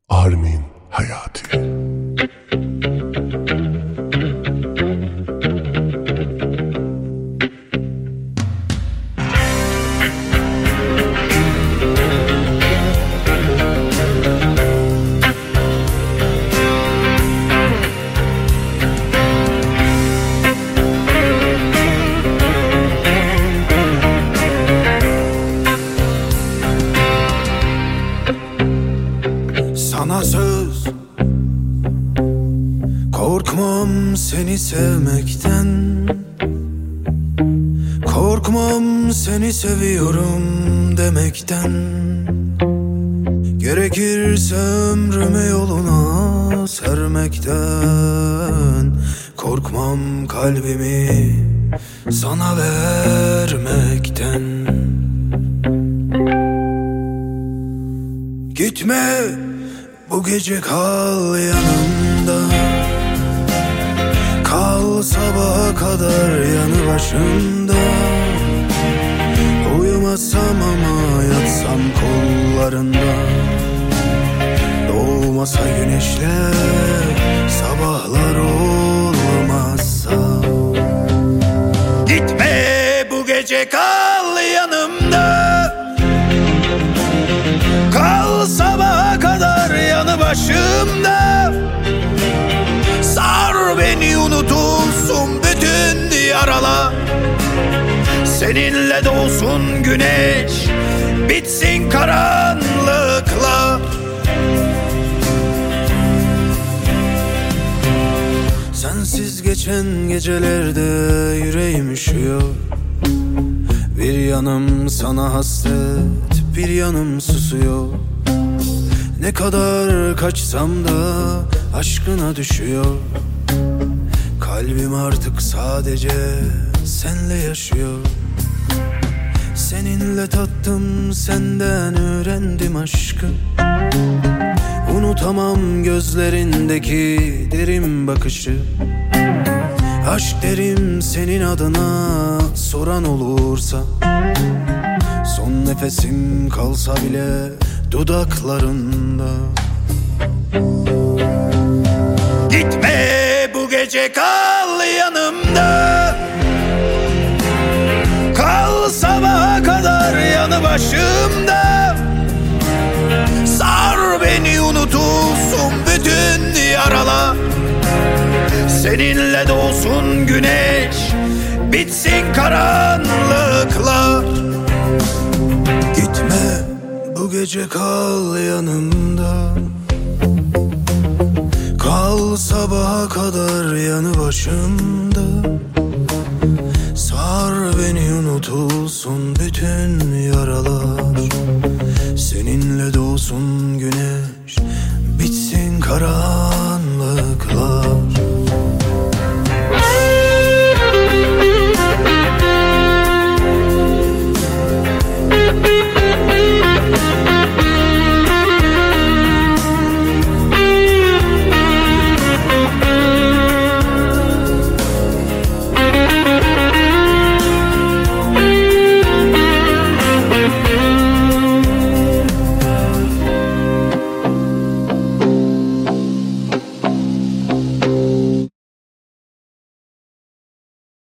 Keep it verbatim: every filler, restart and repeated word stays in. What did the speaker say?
Armin Hayati. Sana söz, korkmam seni sevmekten, korkmam seni seviyorum demekten. Gerekirse ömrümü yoluna sermekten, korkmam kalbimi sana vermekten. Gitme, bu gece kal yanımda, kal sabaha kadar yanı başımda. Uyumasam ama yatsam kollarında, doğmasa güneşler, sabahlar olmazsa. Gitme, bu gece kal yanımda, kal sabaha kadar yanı başımda. Sar beni, unutulsun bütün yaralar. Seninle doğsun güneş, bitsin karanlıklar. Sensiz geçen gecelerde yüreğim üşüyor. Bir yanım sana hasret, bir yanım susuyor. Ne kadar kaçsam da aşkına düşüyor. Kalbim artık sadece senle yaşıyor. Seninle tattım, senden öğrendim aşkı. Unutamam gözlerindeki derin bakışı. Aşk derim senin adına soran olursa. Son nefesim kalsa bile dudaklarında. Gitme, bu gece kal yanımda, kal sabaha kadar yanı başımda. Sar beni, unutulsun bütün yaralar. Seninle doğsun güneş, bitsin karanlıklar. Gitme, bu gece kal yanımda, kal sabaha kadar yanı başımda. Sar beni, unutulsun bütün yaralar.